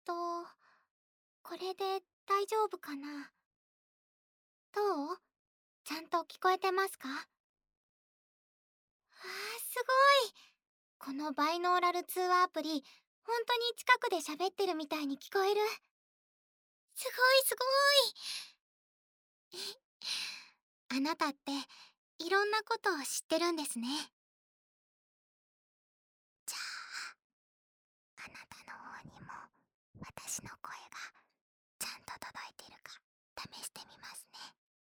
と、これで大丈夫かな？どう？ちゃんと聞こえてますか？すごい！このバイノーラル通話アプリ、ほんとに近くで喋ってるみたいに聞こえる。すごいすごい！あなたって、いろんなことを知ってるんですね。じゃあ、あなたの方にも、私の声がちゃんと届いてるか、試してみますね。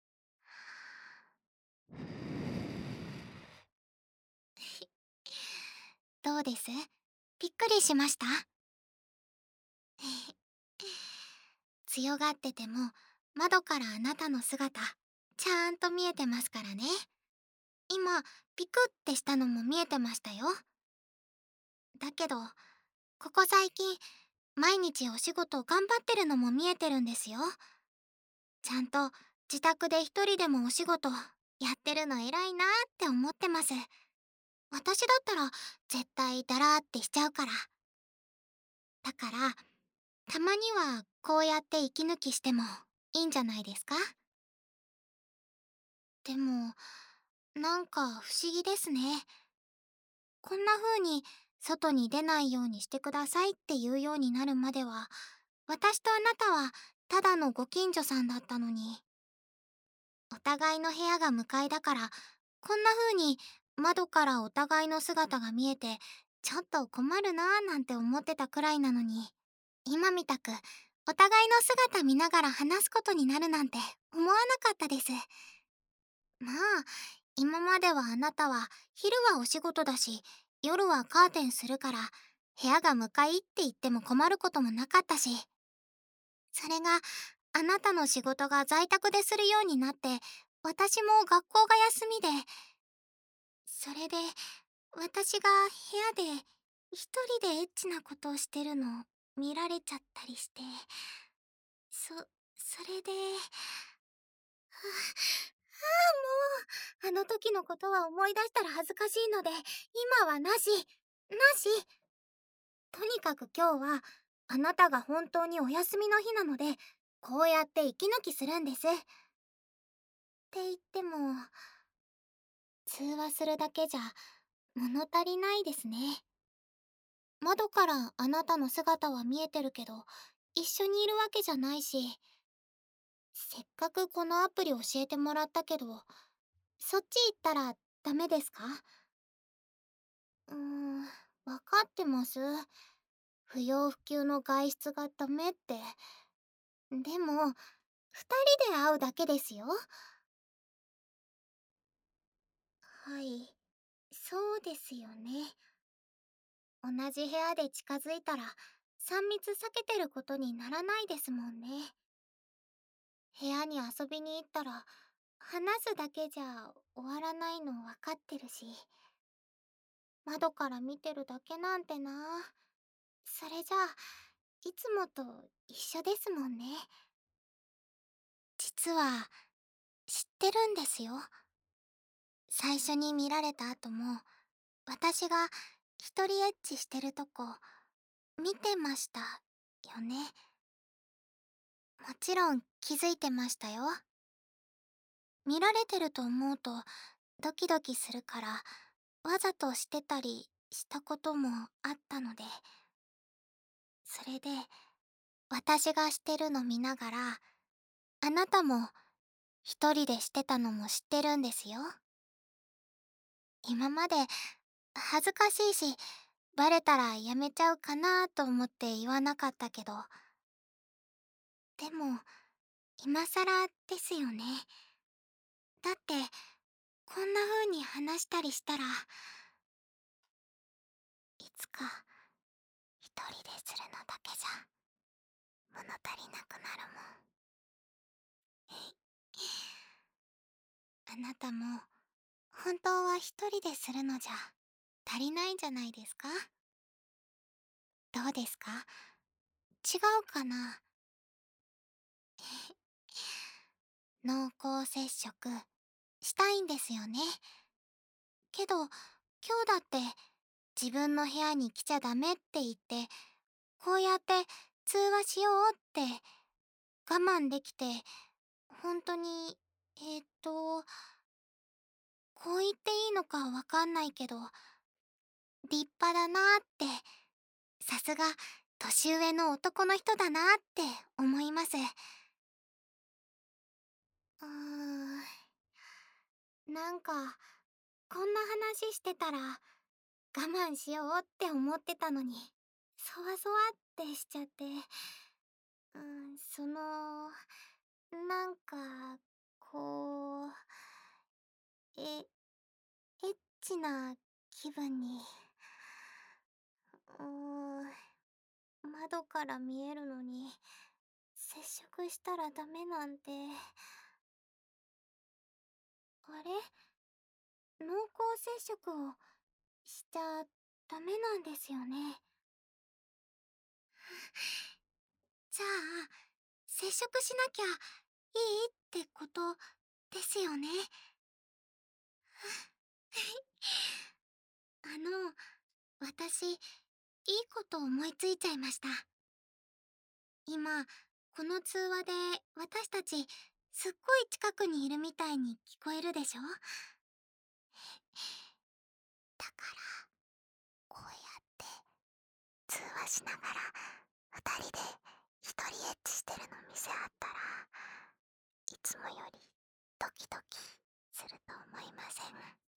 どうです？びっくりしました？強がってても、窓からあなたの姿、ちゃんと見えてますからね。今、ピクってしたのも見えてましたよ。だけど、ここ最近、毎日お仕事頑張ってるのも見えてるんですよ。ちゃんと自宅で一人でもお仕事やってるの偉いなって思ってます。私だったら絶対ダラーってしちゃうから。だから、たまにはこうやって息抜きしてもいいんじゃないですか？でも、なんか不思議ですね。こんな風に外に出ないようにしてくださいって言うようになるまでは、私とあなたはただのご近所さんだったのに。お互いの部屋が向かいだから、こんな風に窓からお互いの姿が見えて、ちょっと困るなぁなんて思ってたくらいなのに、今みたくお互いの姿見ながら話すことになるなんて思わなかったです。まあ、今まではあなたは昼はお仕事だし、夜はカーテンするから、部屋が向かいって言っても困ることもなかったし、それがあなたの仕事が在宅でするようになって、私も学校が休みで、それで私が部屋で一人でエッチなことをしてるの見られちゃったりして、そ、それで、もう、あの時のことは思い出したら恥ずかしいので、今はなし、なし。とにかく今日は、あなたが本当にお休みの日なので、こうやって息抜きするんです。って言っても、通話するだけじゃ物足りないですね。窓からあなたの姿は見えてるけど、一緒にいるわけじゃないし、せっかくこのアプリ教えてもらったけど、そっち行ったらダメですか？わかってます。不要不急の外出がダメって。でも、二人で会うだけですよ。はい、そうですよね。同じ部屋で近づいたら、3密避けてることにならないですもんね。部屋に遊びに行ったら、話すだけじゃ終わらないの分かってるし、窓から見てるだけなんてな。それじゃあ、いつもと一緒ですもんね。実は、知ってるんですよ。最初に見られた後も、私が一人エッチしてるとこ、見てましたよね。もちろん気づいてましたよ。見られてると思うとドキドキするから、わざとしてたりしたこともあったので、それで私がしてるの見ながら、あなたも一人でしてたのも知ってるんですよ。今まで恥ずかしいし、バレたらやめちゃうかなと思って言わなかったけど、でも今更ですよね。だってこんな風に話したりしたら、いつか一人でするのだけじゃ物足りなくなるもん。あなたも本当は一人でするのじゃ足りないんじゃないですか？どうですか？違うかな？濃厚接触したいんですよね。けど今日だって自分の部屋に来ちゃダメって言って、こうやって通話しようって我慢できて、本当に、こう言っていいのかわかんないけど、立派だなって、さすが年上の男の人だなって思います。なんか、こんな話してたら我慢しようって思ってたのに、そわそわってしちゃって、なんか、こう、エッチな気分に、うーん、窓から見えるのに、接触したらダメなんて、あれ、濃厚接触をしちゃダメなんですよね。じゃあ、接触しなきゃいいってことですよね。私、いいこと思いついちゃいました。今、この通話で私たちすっごい近くにいるみたいに聞こえるでしょ？だから、こうやって通話しながら二人で一人エッチしてるの見せ合ったら、いつもよりドキドキすると思いません？